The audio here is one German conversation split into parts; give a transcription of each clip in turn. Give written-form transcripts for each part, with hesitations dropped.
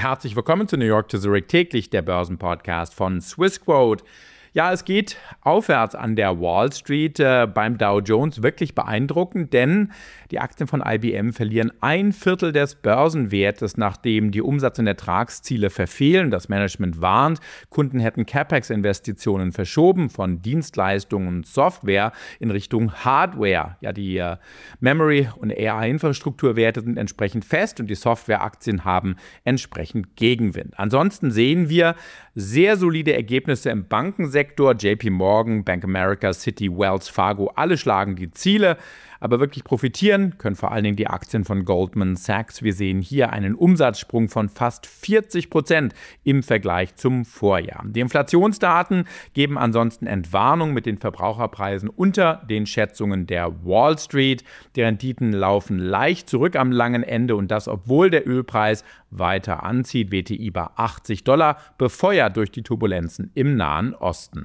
Herzlich willkommen zu New York to Zurich täglich, der Börsenpodcast von Swissquote. Ja, es geht aufwärts an der Wall Street, beim Dow Jones wirklich beeindruckend, denn die Aktien von IBM verlieren 1/4 des Börsenwertes, nachdem die Umsatz- und Ertragsziele verfehlen. Das Management warnt, Kunden hätten CapEx-Investitionen verschoben von Dienstleistungen und Software in Richtung Hardware. Ja, die Memory- und AI-Infrastrukturwerte sind entsprechend fest und die Softwareaktien haben entsprechend Gegenwind. Ansonsten sehen wir sehr solide Ergebnisse im Bankensektor. JP Morgan, Bank of America, Citi, Wells Fargo, alle schlagen die Ziele. Aber wirklich profitieren können vor allen Dingen die Aktien von Goldman Sachs. Wir sehen hier einen Umsatzsprung von fast 40% im Vergleich zum Vorjahr. Die Inflationsdaten geben ansonsten Entwarnung mit den Verbraucherpreisen unter den Schätzungen der Wall Street. Die Renditen laufen leicht zurück am langen Ende und das, obwohl der Ölpreis weiter anzieht. WTI bei $80, befeuert durch die Turbulenzen im Nahen Osten.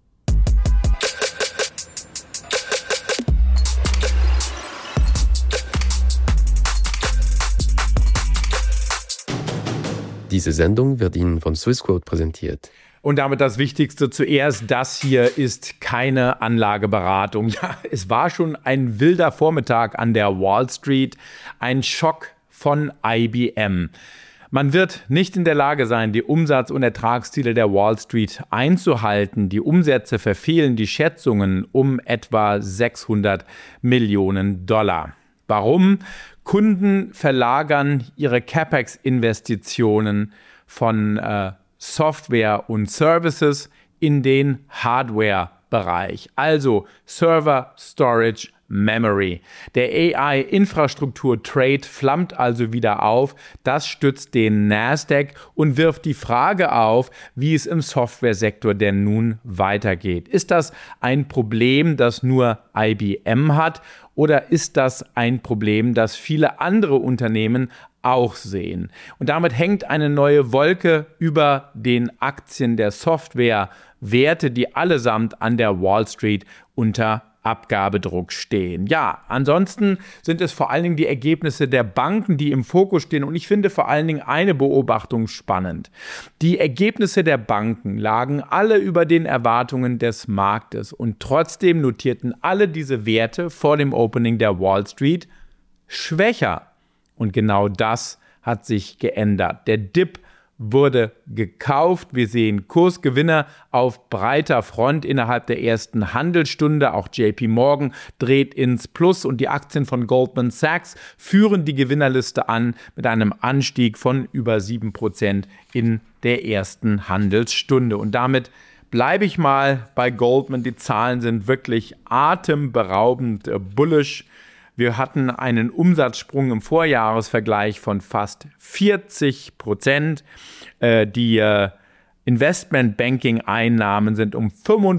Diese Sendung wird Ihnen von Swissquote präsentiert. Und damit das Wichtigste zuerst, das hier ist keine Anlageberatung. Ja, es war schon ein wilder Vormittag an der Wall Street, ein Schock von IBM. Man wird nicht in der Lage sein, die Umsatz- und Ertragsziele der Wall Street einzuhalten. Die Umsätze verfehlen die Schätzungen um etwa $600 Millionen. Warum? Kunden verlagern ihre CapEx-Investitionen von Software und Services in den Hardware-Bereich, also Server, Storage, Memory. Der AI-Infrastruktur-Trade flammt also wieder auf. Das stützt den Nasdaq und wirft die Frage auf, wie es im Softwaresektor denn nun weitergeht. Ist das ein Problem, das nur IBM hat, oder ist das ein Problem, das viele andere Unternehmen auch sehen? Und damit hängt eine neue Wolke über den Aktien der Softwarewerte, die allesamt an der Wall Street unter Abgabedruck stehen. Ja, ansonsten sind es vor allen Dingen die Ergebnisse der Banken, die im Fokus stehen. Und ich finde vor allen Dingen eine Beobachtung spannend. Die Ergebnisse der Banken lagen alle über den Erwartungen des Marktes. Und trotzdem notierten alle diese Werte vor dem Opening der Wall Street schwächer. Und genau das hat sich geändert. Der Dip wurde gekauft. Wir sehen Kursgewinne auf breiter Front innerhalb der ersten Handelsstunde. Auch JP Morgan dreht ins Plus und die Aktien von Goldman Sachs führen die Gewinnerliste an mit einem Anstieg von über 7% in der ersten Handelsstunde. Und damit bleibe ich mal bei Goldman. Die Zahlen sind wirklich atemberaubend bullish. Wir hatten einen Umsatzsprung im Vorjahresvergleich von fast 40%. Die Investmentbanking-Einnahmen sind um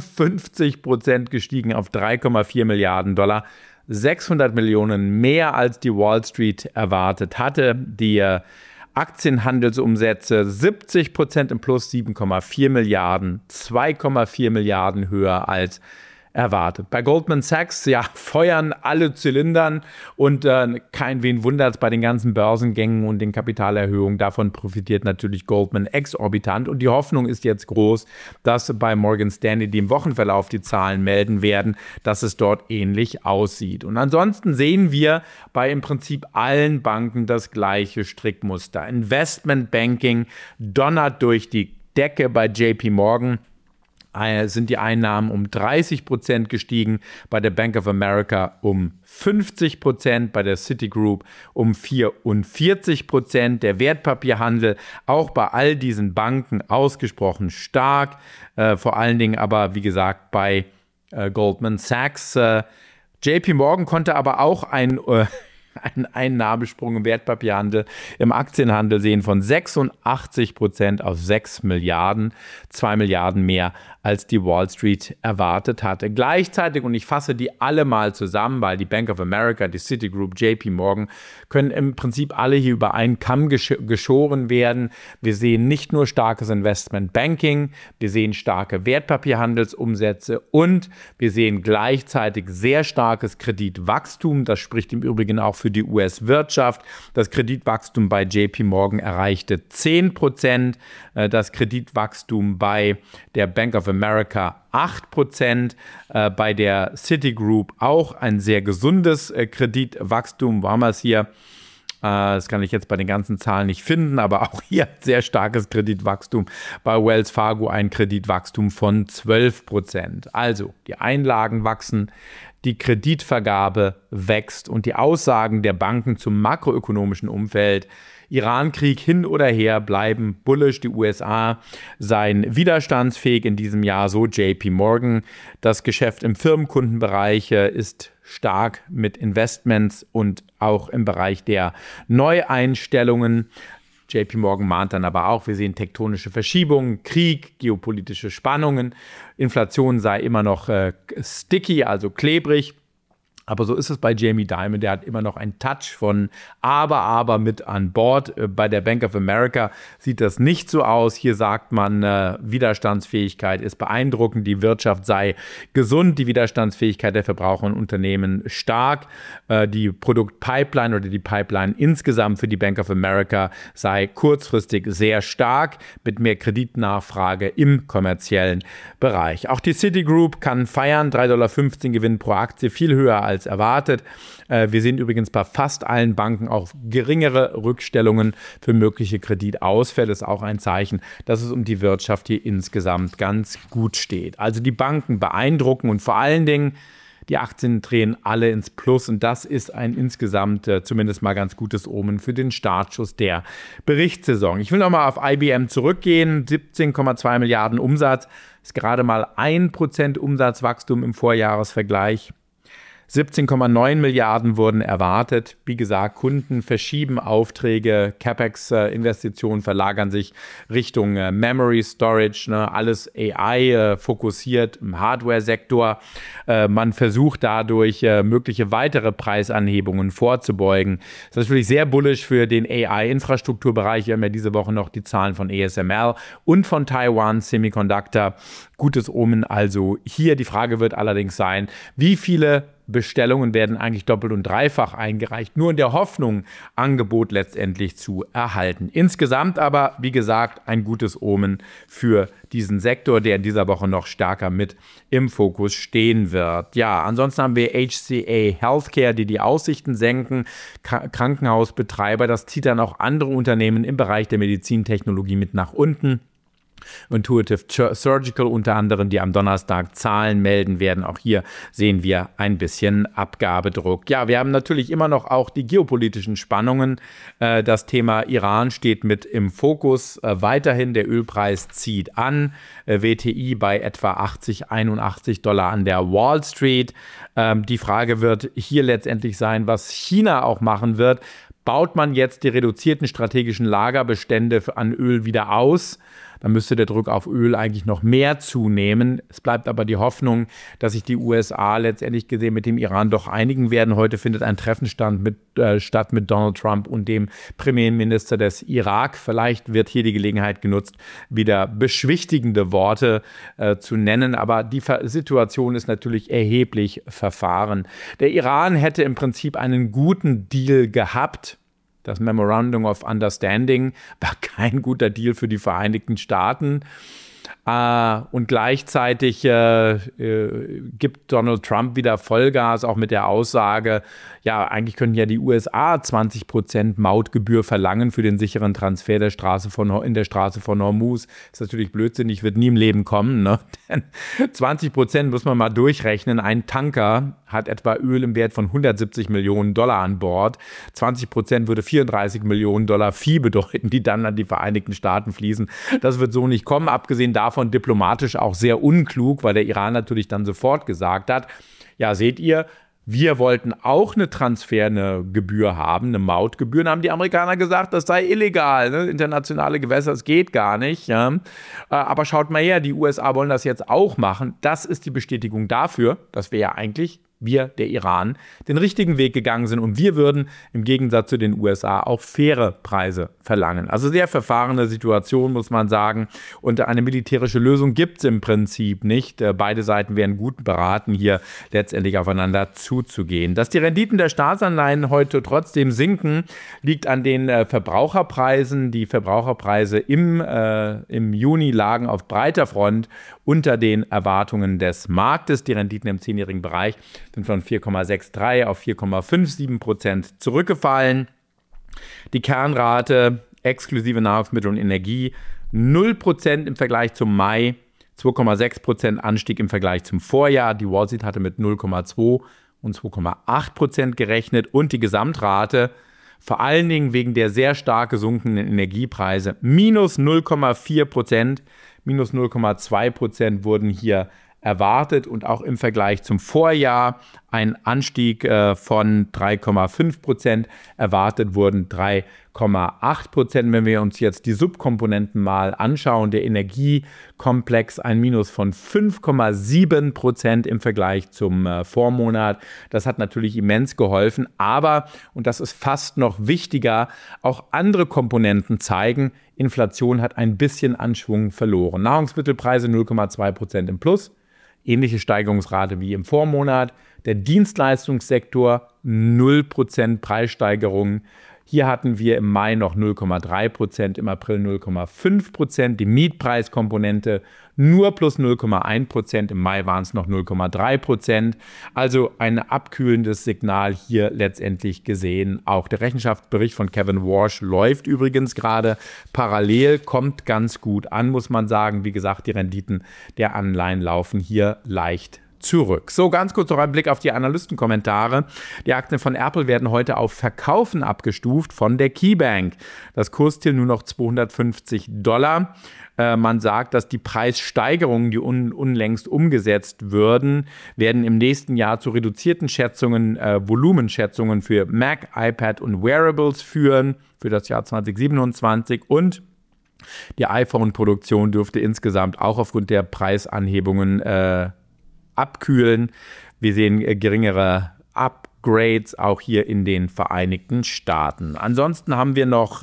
55% gestiegen auf $3,4 Milliarden. 600 Millionen mehr als die Wall Street erwartet hatte. Die Aktienhandelsumsätze 70% im Plus, 7,4 Milliarden, 2,4 Milliarden höher als erwartet. Bei Goldman Sachs, ja, feuern alle Zylindern und kein wen wundert es bei den ganzen Börsengängen und den Kapitalerhöhungen. Davon profitiert natürlich Goldman exorbitant und die Hoffnung ist jetzt groß, dass bei Morgan Stanley, die im Wochenverlauf die Zahlen melden werden, dass es dort ähnlich aussieht. Und ansonsten sehen wir bei im Prinzip allen Banken das gleiche Strickmuster. Investmentbanking donnert durch die Decke. Bei JP Morgan sind die Einnahmen um 30% gestiegen, bei der Bank of America um 50%, bei der Citigroup um 44%. Der Wertpapierhandel auch bei all diesen Banken ausgesprochen stark, vor allen Dingen aber, wie gesagt, bei Goldman Sachs. JP Morgan konnte aber auch einen Einnahmensprung im Wertpapierhandel, im Aktienhandel sehen von 86% auf 6 Milliarden, 2 Milliarden mehr als die Wall Street erwartet hatte. Gleichzeitig, und ich fasse die alle mal zusammen, weil die Bank of America, die Citigroup, JP Morgan, können im Prinzip alle hier über einen Kamm geschoren werden. Wir sehen nicht nur starkes Investmentbanking, wir sehen starke Wertpapierhandelsumsätze und wir sehen gleichzeitig sehr starkes Kreditwachstum. Das spricht im Übrigen auch für die US-Wirtschaft. Das Kreditwachstum bei JP Morgan erreichte 10%, das Kreditwachstum bei der Bank of America 8%, bei der Citigroup auch ein sehr gesundes Kreditwachstum. Wo haben wir es hier? Das kann ich jetzt bei den ganzen Zahlen nicht finden, aber auch hier sehr starkes Kreditwachstum. Bei Wells Fargo ein Kreditwachstum von 12%. Also die Einlagen wachsen, die Kreditvergabe wächst und die Aussagen der Banken zum makroökonomischen Umfeld, Iran-Krieg hin oder her, bleiben bullish. Die USA seien widerstandsfähig in diesem Jahr, so JP Morgan. Das Geschäft im Firmenkundenbereich ist stark mit Investments und auch im Bereich der Neueinstellungen. JP Morgan mahnt dann aber auch, wir sehen tektonische Verschiebungen, Krieg, geopolitische Spannungen. Inflation sei immer noch sticky, also klebrig. Aber so ist es bei Jamie Dimon, der hat immer noch einen Touch von aber mit an Bord. Bei der Bank of America sieht das nicht so aus. Hier sagt man, Widerstandsfähigkeit ist beeindruckend, die Wirtschaft sei gesund, die Widerstandsfähigkeit der Verbraucher und Unternehmen stark. Die Produktpipeline oder die Pipeline insgesamt für die Bank of America sei kurzfristig sehr stark mit mehr Kreditnachfrage im kommerziellen Bereich. Auch die Citigroup kann feiern, $3,15 Gewinn pro Aktie, viel höher als erwartet. Wir sehen übrigens bei fast allen Banken auch geringere Rückstellungen für mögliche Kreditausfälle. Das ist auch ein Zeichen, dass es um die Wirtschaft hier insgesamt ganz gut steht. Also die Banken beeindrucken und vor allen Dingen die Aktien drehen alle ins Plus und das ist ein insgesamt zumindest mal ganz gutes Omen für den Startschuss der Berichtssaison. Ich will nochmal auf IBM zurückgehen. 17,2 Milliarden Umsatz, ist gerade mal 1% Umsatzwachstum im Vorjahresvergleich. 17,9 Milliarden wurden erwartet. Wie gesagt, Kunden verschieben Aufträge, CapEx-Investitionen verlagern sich Richtung Memory Storage, alles AI fokussiert im Hardware-Sektor. Man versucht dadurch, mögliche weitere Preisanhebungen vorzubeugen. Das ist natürlich sehr bullish für den AI-Infrastrukturbereich. Wir haben ja diese Woche noch die Zahlen von ASML und von Taiwan Semiconductor. Gutes Omen also hier. Die Frage wird allerdings sein, wie viele Bestellungen werden eigentlich doppelt und dreifach eingereicht, nur in der Hoffnung, Angebot letztendlich zu erhalten. Insgesamt aber, wie gesagt, ein gutes Omen für diesen Sektor, der in dieser Woche noch stärker mit im Fokus stehen wird. Ja, ansonsten haben wir HCA Healthcare, die Aussichten senken, Krankenhausbetreiber, das zieht dann auch andere Unternehmen im Bereich der Medizintechnologie mit nach unten. Intuitive Surgical unter anderem, die am Donnerstag Zahlen melden werden. Auch hier sehen wir ein bisschen Abgabedruck. Ja, wir haben natürlich immer noch auch die geopolitischen Spannungen. Das Thema Iran steht mit im Fokus. Weiterhin der Ölpreis zieht an. WTI bei etwa 81 Dollar an der Wall Street. Die Frage wird hier letztendlich sein, was China auch machen wird. Baut man jetzt die reduzierten strategischen Lagerbestände an Öl wieder aus? Dann müsste der Druck auf Öl eigentlich noch mehr zunehmen. Es bleibt aber die Hoffnung, dass sich die USA letztendlich gesehen mit dem Iran doch einigen werden. Heute findet ein Treffen statt mit Donald Trump und dem Premierminister des Irak. Vielleicht wird hier die Gelegenheit genutzt, wieder beschwichtigende Worte zu nennen. Aber die Situation ist natürlich erheblich verfahren. Der Iran hätte im Prinzip einen guten Deal gehabt. Das Memorandum of Understanding war kein guter Deal für die Vereinigten Staaten. Und gleichzeitig gibt Donald Trump wieder Vollgas, auch mit der Aussage, ja, eigentlich könnten ja die USA 20% Mautgebühr verlangen für den sicheren Transfer in der Straße von Hormuz. Das ist natürlich blödsinnig, wird nie im Leben kommen. Ne? Denn 20% muss man mal durchrechnen. Ein Tanker hat etwa Öl im Wert von 170 Millionen Dollar an Bord. 20% würde 34 Millionen Dollar Vieh bedeuten, die dann an die Vereinigten Staaten fließen. Das wird so nicht kommen, abgesehen davon diplomatisch auch sehr unklug, weil der Iran natürlich dann sofort gesagt hat, ja, seht ihr, Wir wollten auch eine Gebühr haben, eine Mautgebühr. Dann haben die Amerikaner gesagt, das sei illegal, ne? Internationale Gewässer, das geht gar nicht. Ja? Aber schaut mal her, die USA wollen das jetzt auch machen. Das ist die Bestätigung dafür, dass wir ja eigentlich, der Iran, den richtigen Weg gegangen sind und wir würden im Gegensatz zu den USA auch faire Preise verlangen. Also sehr verfahrene Situation, muss man sagen. Und eine militärische Lösung gibt es im Prinzip nicht. Beide Seiten wären gut beraten, hier letztendlich aufeinander zuzugehen. Dass die Renditen der Staatsanleihen heute trotzdem sinken, liegt an den Verbraucherpreisen. Die Verbraucherpreise im Juni lagen auf breiter Front unter den Erwartungen des Marktes. Die Renditen im 10-jährigen Bereich sind von 4,63 auf 4,57% zurückgefallen. Die Kernrate exklusive Nahrungsmittel und Energie 0% im Vergleich zum Mai, 2,6% Anstieg im Vergleich zum Vorjahr. Die Wall Street hatte mit 0,2 und 2,8% gerechnet und die Gesamtrate vor allen Dingen wegen der sehr stark gesunkenen Energiepreise minus 0,4%, minus 0,2% wurden hier erwartet und auch im Vergleich zum Vorjahr ein Anstieg von 3,5%, erwartet wurden 3,8%. Wenn wir uns jetzt die Subkomponenten mal anschauen, der Energiekomplex ein Minus von 5,7% im Vergleich zum Vormonat. Das hat natürlich immens geholfen, aber, und das ist fast noch wichtiger, auch andere Komponenten zeigen, Inflation hat ein bisschen an Schwung verloren. Nahrungsmittelpreise 0,2% im Plus. Ähnliche Steigerungsrate wie im Vormonat. Der Dienstleistungssektor 0% Preissteigerung. Hier hatten wir im Mai noch 0,3%, im April 0,5%. Die Mietpreiskomponente nur plus 0,1%, im Mai waren es noch 0,3%. Also ein abkühlendes Signal hier letztendlich gesehen. Auch der Rechenschaftsbericht von Kevin Warsh läuft übrigens gerade parallel, kommt ganz gut an, muss man sagen. Wie gesagt, die Renditen der Anleihen laufen hier leicht zurück. So, ganz kurz noch ein Blick auf die Analystenkommentare. Die Aktien von Apple werden heute auf Verkaufen abgestuft von der KeyBank. Das Kursziel nur noch $250. Man sagt, dass die Preissteigerungen, die unlängst umgesetzt werden im nächsten Jahr zu reduzierten Schätzungen, Volumenschätzungen für Mac, iPad und Wearables führen für das Jahr 2027 und die iPhone-Produktion dürfte insgesamt auch aufgrund der Preisanhebungen abkühlen. Wir sehen geringere Upgrades auch hier in den Vereinigten Staaten. Ansonsten haben wir noch,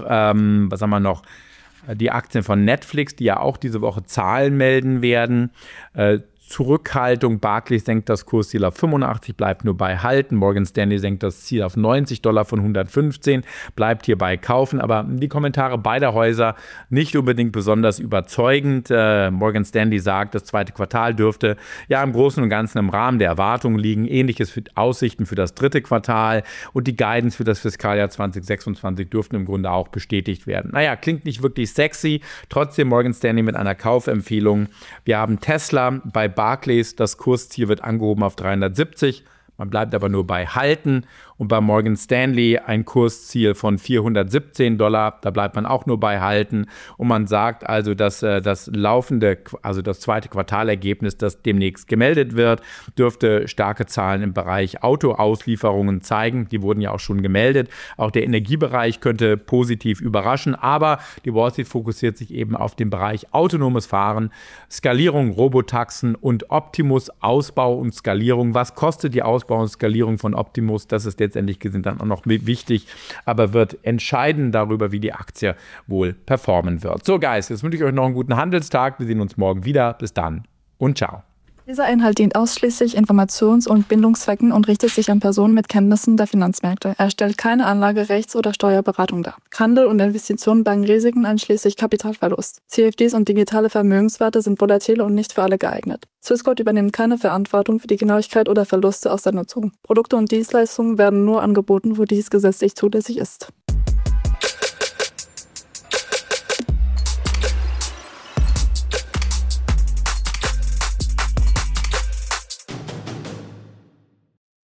die Aktien von Netflix, die ja auch diese Woche Zahlen melden werden. Zurückhaltung, Barclays senkt das Kursziel auf 85, bleibt nur bei Halten. Morgan Stanley senkt das Ziel auf $90 von 115, bleibt hier bei Kaufen. Aber die Kommentare beider Häuser nicht unbedingt besonders überzeugend. Morgan Stanley sagt, das zweite Quartal dürfte ja im Großen und Ganzen im Rahmen der Erwartungen liegen. Ähnliches für Aussichten für das dritte Quartal und die Guidance für das Fiskaljahr 2026 dürften im Grunde auch bestätigt werden. Naja, klingt nicht wirklich sexy. Trotzdem Morgan Stanley mit einer Kaufempfehlung. Wir haben Tesla bei Barclays, das Kursziel wird angehoben auf 370. Man bleibt aber nur bei Halten. Und bei Morgan Stanley ein Kursziel von $417. Da bleibt man auch nur bei Halten. Und man sagt also, dass das zweite Quartalergebnis, das demnächst gemeldet wird, dürfte starke Zahlen im Bereich Autoauslieferungen zeigen. Die wurden ja auch schon gemeldet. Auch der Energiebereich könnte positiv überraschen. Aber die Wall Street fokussiert sich eben auf den Bereich autonomes Fahren, Skalierung, Robotaxen und Optimus, Ausbau und Skalierung. Was kostet die Ausbau und Skalierung von Optimus? Das ist letztendlich gesehen dann auch noch wichtig, aber wird entscheiden darüber, wie die Aktie wohl performen wird. So, Guys, jetzt wünsche ich euch noch einen guten Handelstag. Wir sehen uns morgen wieder. Bis dann und ciao. Dieser Inhalt dient ausschließlich Informations- und Bildungszwecken und richtet sich an Personen mit Kenntnissen der Finanzmärkte. Er stellt keine Anlage-, Rechts- oder Steuerberatung dar. Handel und Investitionen bergen Risiken einschließlich Kapitalverlust. CFDs und digitale Vermögenswerte sind volatil und nicht für alle geeignet. Swissquote übernimmt keine Verantwortung für die Genauigkeit oder Verluste aus der Nutzung. Produkte und Dienstleistungen werden nur angeboten, wo dies gesetzlich zulässig ist.